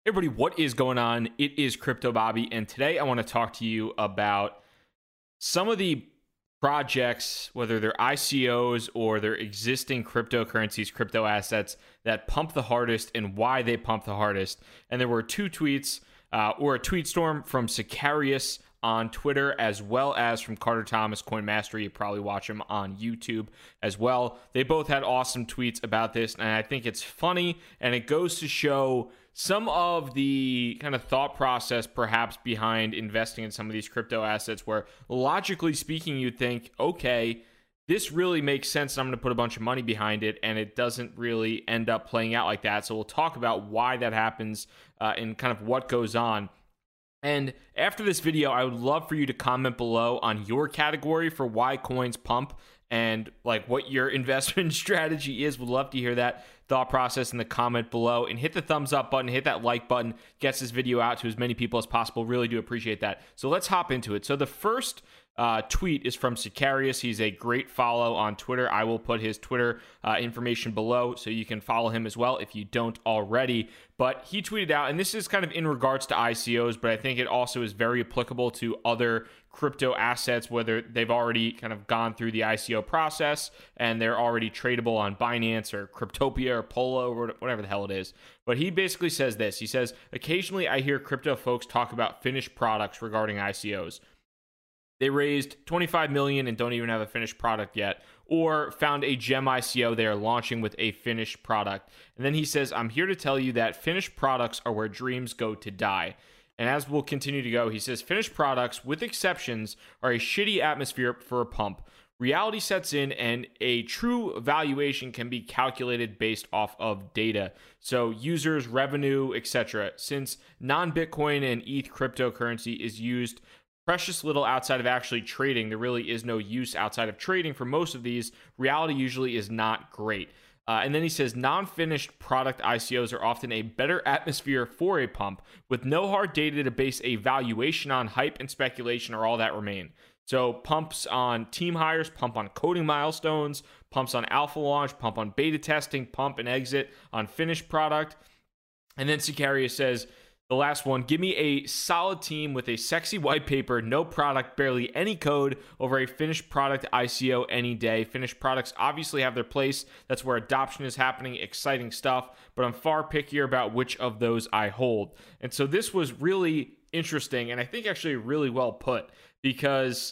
Everybody, what is going on? It is Crypto Bobby, and today I want to talk to you about some of the projects, whether they're ICOs or they're existing cryptocurrencies, crypto assets that pump the hardest and why they pump the hardest. And there were two tweets or a tweet storm from Sicarius on Twitter, as well as from Carter Thomas, Coin Mastery. You probably watch him on YouTube as well. They both had awesome tweets about this, and I think it's funny, and it goes to show some of the kind of thought process perhaps behind investing in some of these crypto assets where logically speaking, you'd think, okay, this really makes sense. I'm going to put a bunch of money behind it, and it doesn't really end up playing out like that. So we'll talk about why that happens and kind of what goes on. And after this video, I would love for you to comment below on your category for why coins pump and like what your investment strategy is. Would love to hear that thought process in the comment below, and hit the thumbs up button, hit that like button, gets this video out to as many people as possible. Really do appreciate that. So let's hop into it. So the first tweet is from Sicarius. He's a great follow on Twitter. I will put his Twitter information below so you can follow him as well if you don't already. But he tweeted out, and this is kind of in regards to ICOs, but I think it also is very applicable to other crypto assets, whether they've already kind of gone through the ICO process and they're already tradable on Binance or Cryptopia or Polo or whatever the hell it is. But he basically says this. He says, occasionally I hear crypto folks talk about finished products regarding ICOs. They raised 25 million and don't even have a finished product yet, or found a gem ICO they are launching with a finished product. And then he says, I'm here to tell you that finished products are where dreams go to die. And as we'll continue to go, he says, finished products, with exceptions, are a shitty atmosphere for a pump. Reality sets in, and a true valuation can be calculated based off of data. So users, revenue, etc. Since non-Bitcoin and ETH cryptocurrency is used precious little outside of actually trading, there really is no use outside of trading for most of these. Reality usually is not great. And then he says, non-finished product ICOs are often a better atmosphere for a pump, with no hard data to base a valuation on. Hype and speculation are all that remain. So pumps on team hires, pump on coding milestones, pumps on alpha launch, pump on beta testing, pump and exit on finished product. And then Sicarius says, the last one, give me a solid team with a sexy white paper, no product, barely any code, over a finished product ICO any day. Finished products obviously have their place. That's where adoption is happening, exciting stuff, but I'm far pickier about which of those I hold. And so this was really interesting, and I think actually really well put, because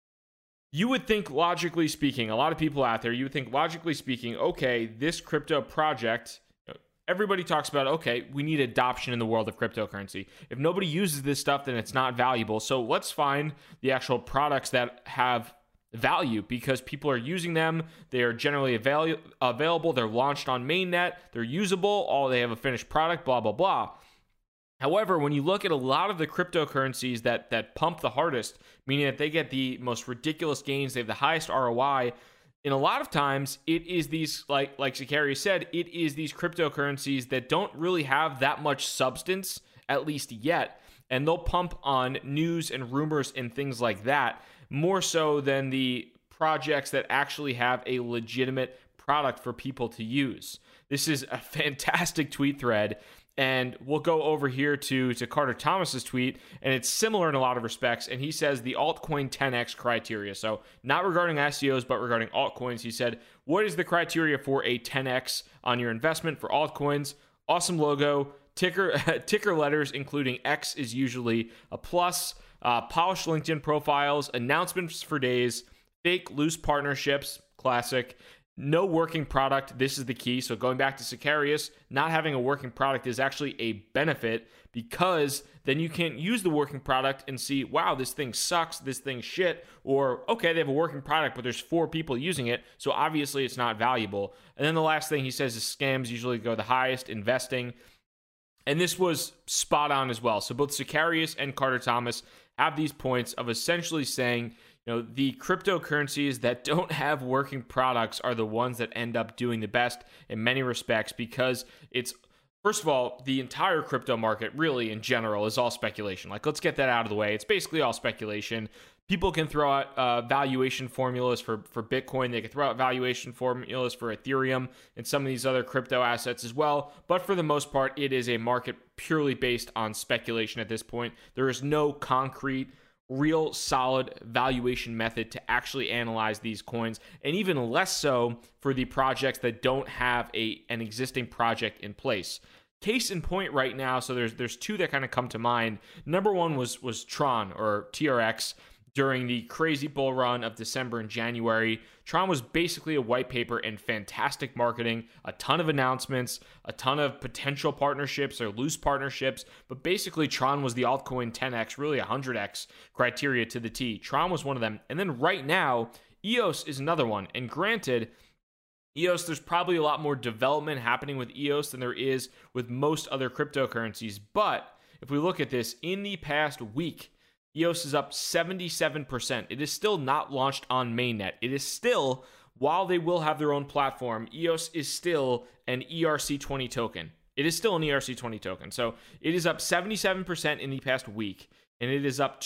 you would think, logically speaking, a lot of people out there, you would think logically speaking, okay, this crypto project, everybody talks about, okay, we need adoption in the world of cryptocurrency. If nobody uses this stuff, then it's not valuable. So let's find the actual products that have value because people are using them. They are generally available. They're launched on mainnet. They're usable. They have a finished product, blah, blah, blah. However, when you look at a lot of the cryptocurrencies that pump the hardest, meaning that they get the most ridiculous gains, they have the highest ROI, in a lot of times, it is these, like Sicarius said, it is these cryptocurrencies that don't really have that much substance, at least yet, and they'll pump on news and rumors and things like that, more so than the projects that actually have a legitimate product for people to use. This is a fantastic tweet thread. And we'll go over here to Carter Thomas's tweet, and it's similar in a lot of respects. And he says the altcoin 10x criteria. So not regarding ICOs, but regarding altcoins. He said, what is the criteria for a 10x on your investment for altcoins? Awesome logo, ticker letters, including X is usually a plus, polished LinkedIn profiles, announcements for days, fake loose partnerships, classic. No working product. This is the key. So going back to Sicarius, not having a working product is actually a benefit because then you can't use the working product and see, wow, this thing sucks, this thing's shit, or okay, they have a working product, but there's 4 people using it, so obviously it's not valuable. And then the last thing he says is scams usually go the highest, investing. And this was spot on as well. So both Sicarius and Carter Thomas have these points of essentially saying, the cryptocurrencies that don't have working products are the ones that end up doing the best in many respects because it's First of all, the entire crypto market, really in general, is all speculation. Like, let's get that out of the way. It's basically all speculation. People can throw out valuation formulas for Bitcoin. They can throw out valuation formulas for Ethereum and some of these other crypto assets as well. But for the most part, it is a market purely based on speculation at this point. There is no concrete, real solid valuation method to actually analyze these coins, and even less so for the projects that don't have an existing project in place. Case in point right now, so there's two that kind of come to mind. Number one was Tron, or TRX. During the crazy bull run of December and January, Tron was basically a white paper and fantastic marketing, a ton of announcements, a ton of potential partnerships or loose partnerships, but basically Tron was the altcoin 10x, really 100x criteria to the T. Tron was one of them. And then right now, EOS is another one. And granted, EOS, there's probably a lot more development happening with EOS than there is with most other cryptocurrencies. But if we look at this, in the past week, EOS is up 77%. It is still not launched on mainnet. It is still, while they will have their own platform, EOS is still an ERC20 token. It is still an ERC20 token. So it is up 77% in the past week, and it is up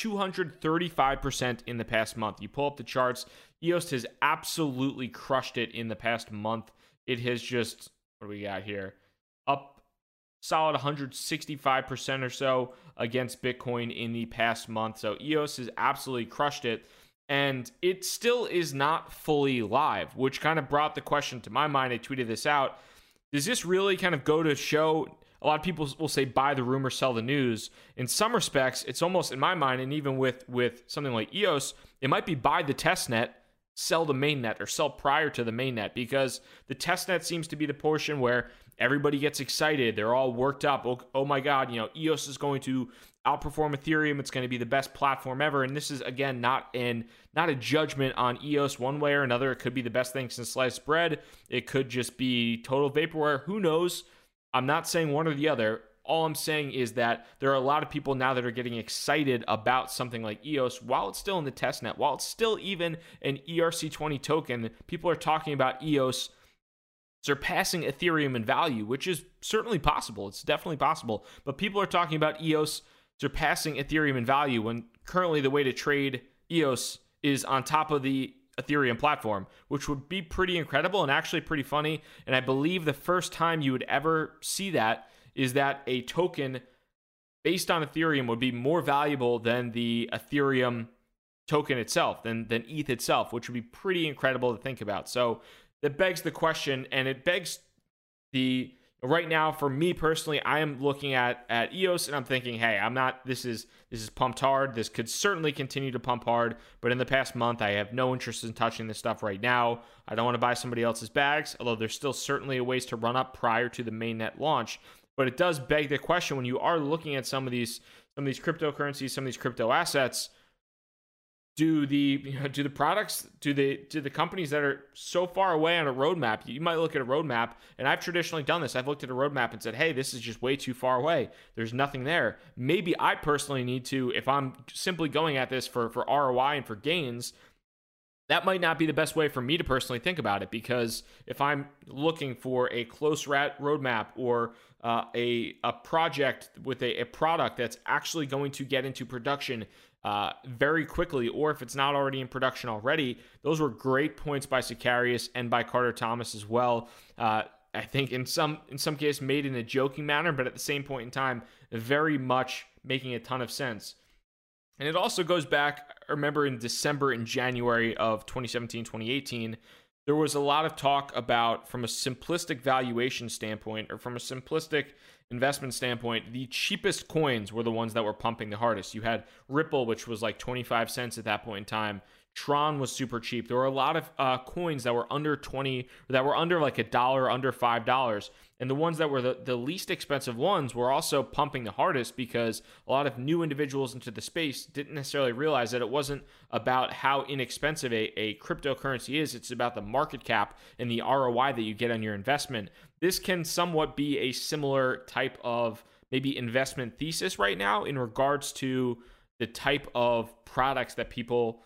235% in the past month. You pull up the charts, EOS has absolutely crushed it in the past month. It has just, what do we got here? Up solid 165% or so against Bitcoin in the past month. So EOS has absolutely crushed it. And it still is not fully live, which kind of brought the question to my mind. I tweeted this out. Does this really kind of go to show? A lot of people will say buy the rumor, sell the news. In some respects, it's almost, in my mind, and even with something like EOS, it might be buy the testnet, sell the mainnet, or sell prior to the mainnet, because the testnet seems to be the portion where everybody gets excited. They're all worked up. Oh my God, EOS is going to outperform Ethereum. It's going to be the best platform ever. And this is, again, not a judgment on EOS one way or another. It could be the best thing since sliced bread. It could just be total vaporware. Who knows? I'm not saying one or the other. All I'm saying is that there are a lot of people now that are getting excited about something like EOS while it's still in the testnet, while it's still even an ERC20 token. People are talking about EOS surpassing Ethereum in value, which is certainly possible. It's definitely possible. But people are talking about EOS surpassing Ethereum in value when currently the way to trade EOS is on top of the Ethereum platform, which would be pretty incredible and actually pretty funny. And I believe the first time you would ever see that is that a token based on Ethereum would be more valuable than the Ethereum token itself, than ETH itself, which would be pretty incredible to think about. So that begs the question, and it begs right now, for me personally, I am looking at EOS and I'm thinking, hey, this is pumped hard. This could certainly continue to pump hard, but in the past month, I have no interest in touching this stuff right now. I don't want to buy somebody else's bags, although there's still certainly ways to run up prior to the mainnet launch. But it does beg the question, when you are looking at some of these cryptocurrencies, some of these crypto assets, do the products, do the companies that are so far away on a roadmap, you might look at a roadmap, and I've traditionally done this. I've looked at a roadmap and said, hey, this is just way too far away. There's nothing there. Maybe I personally need to, if I'm simply going at this for ROI and for gains, that might not be the best way for me to personally think about it, because if I'm looking for a close roadmap or a project with a product that's actually going to get into production very quickly, or if it's not already in production already. Those were great points by Sicarius and by Carter Thomas as well. I think in some cases made in a joking manner, but at the same point in time, very much making a ton of sense. And it also goes back, I remember in December and January of 2017, 2018, there was a lot of talk about, from a simplistic valuation standpoint, or from a simplistic investment standpoint, the cheapest coins were the ones that were pumping the hardest. You had Ripple, which was like 25 cents at that point in time. Tron was super cheap. There were a lot of coins that were under 20, that were under like $1, under $5. And the ones that were the least expensive ones were also pumping the hardest, because a lot of new individuals into the space didn't necessarily realize that it wasn't about how inexpensive a cryptocurrency is. It's about the market cap and the ROI that you get on your investment. This can somewhat be a similar type of maybe investment thesis right now in regards to the type of products that people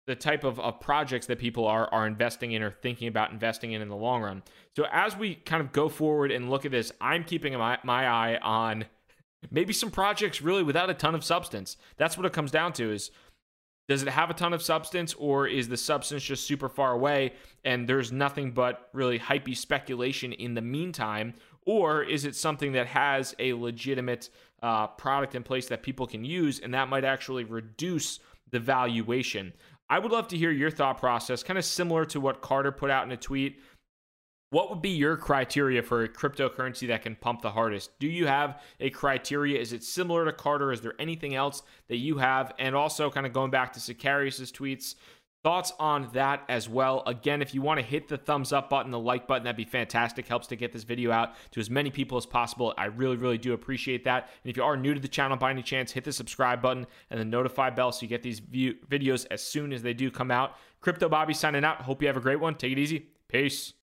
the type of projects that people are investing in or thinking about investing in the long run. So as we kind of go forward and look at this, I'm keeping my eye on maybe some projects really without a ton of substance. That's what it comes down to is, does it have a ton of substance, or is the substance just super far away and there's nothing but really hypey speculation in the meantime? Or is it something that has a legitimate product in place that people can use, and that might actually reduce the valuation? I would love to hear your thought process, kind of similar to what Carter put out in a tweet. What would be your criteria for a cryptocurrency that can pump the hardest? Do you have a criteria? Is it similar to Carter? Is there anything else that you have? And also kind of going back to Sicarius's tweets, thoughts on that as well. Again, if you want to hit the thumbs up button, the like button, that'd be fantastic. Helps to get this video out to as many people as possible. I really, really do appreciate that. And if you are new to the channel by any chance, hit the subscribe button and the notify bell so you get these videos as soon as they do come out. Crypto Bobby signing out. Hope you have a great one. Take it easy. Peace.